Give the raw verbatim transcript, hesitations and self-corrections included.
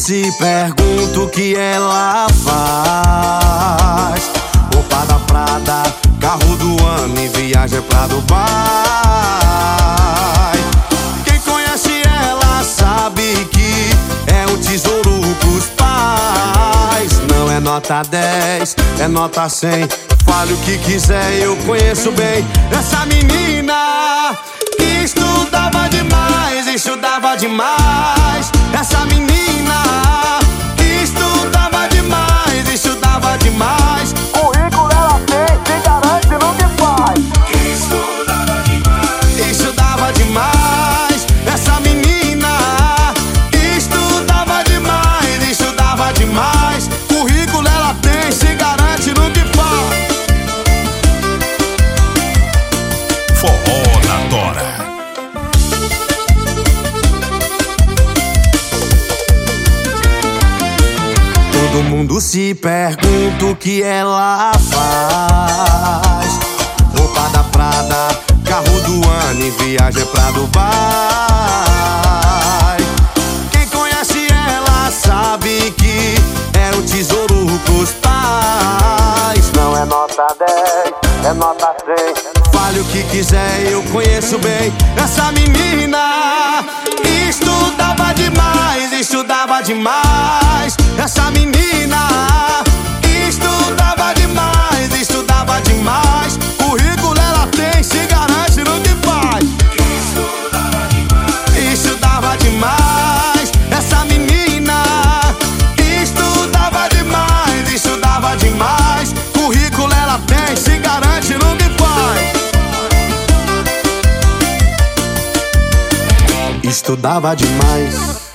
se pergunta o que ela faz. Roupa da Prada, carro do ano e viagem pra Dubai. Quem conhece ela sabe que é um tesouro pros pais. Não é nota dez, é nota cem. Fale o que quiser, eu conheço bem essa menina que estudava demais, estudava demais. Essa menina que estudava demais, estudava demais. Currículo ela tem, se garante no que faz. Estudava demais, estudava demais. Essa menina que estudava demais, estudava demais. Currículo ela tem, se garante no que faz. Forró na Tora. Todo mundo se pergunta o que ela faz. Roupa da Prada, carro do ano e viagem pra Dubai. Quem conhece ela sabe que é um tesouro pros pais. Não é nota dez, é nota cem. Fale o que quiser, eu conheço bem essa menina que estudava demais, estudava demais. Essa menina que estudava demais, estudava demais. Currículo ela tem, se garante no que faz. Estudava demais, estudava demais. Essa menina que estudava demais, estudava demais. Currículo ela tem, se garante no que faz. Estudava demais.